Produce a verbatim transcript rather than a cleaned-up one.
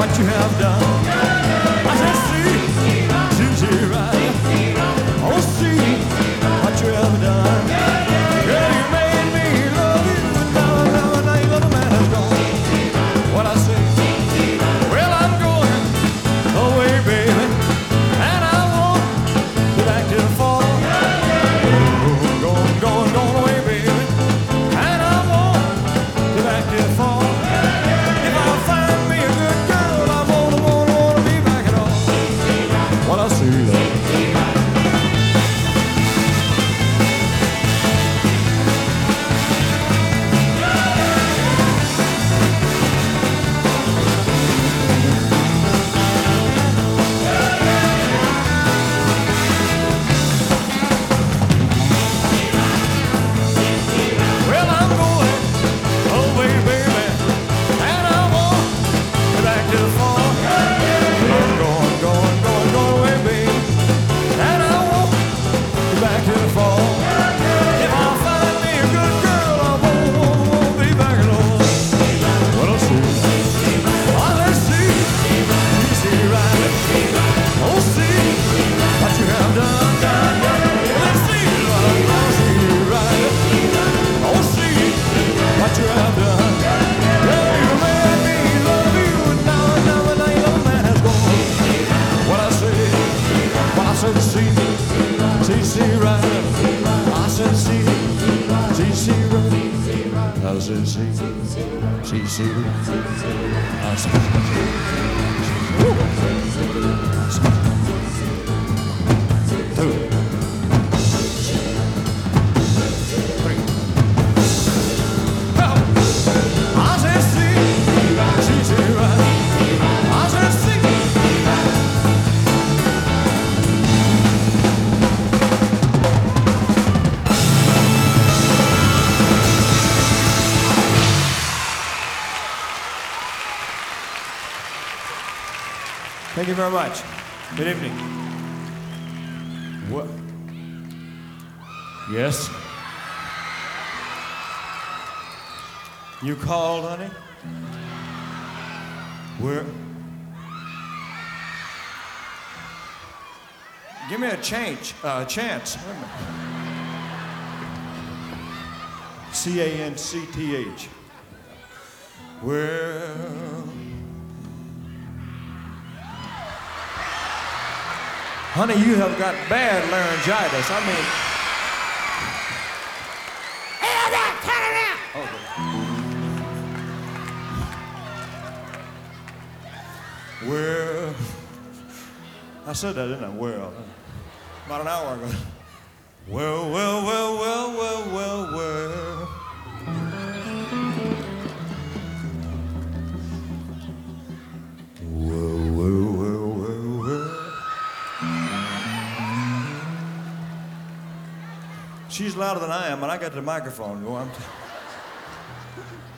what you have done. I said, see, see, see, right. Oh, see what you have done. Girl, you made me love you. Now, now, now your little man has gone. What I say? Well, I'm going away, baby, and I won't be back till the fall. Going, going, going, going away, baby, and I won't be back till the fall. If I find me a good girl, I won't, won't, won't be back at all. What I say, love. Well, I'm going away, baby, and I won't be back till the fall. I'm going, going, going, going away, baby, and I won't be back till the fall. If I find me a good girl, I won't, won't, won't be back at all. What I'll see, oh, let's see, you see right, oh, see what you have done, done, done. Let's see, love, I'll see right, oh, see what you have done. Girl, you made me love you, and now, now, now your little man has gone. What I say, what I said, see, see, see right. I said, see, see, see right. I said, see, see, see right. I said, woo. Two, three. Well, I said, see, see, see right. I said, see. Thank you very much. Good evening. What? Yes? You called, honey? Where? Give me a change, uh, chance. Wait a minute. C A N C T H. Well, honey, you have got bad laryngitis. I mean, hell that, turn it out. Okay. Well, I said that, didn't I? Well, about an hour ago. Well, well, well, well, well, well, well. Well, well, well, well, well. She's louder than I am, and I got the microphone going.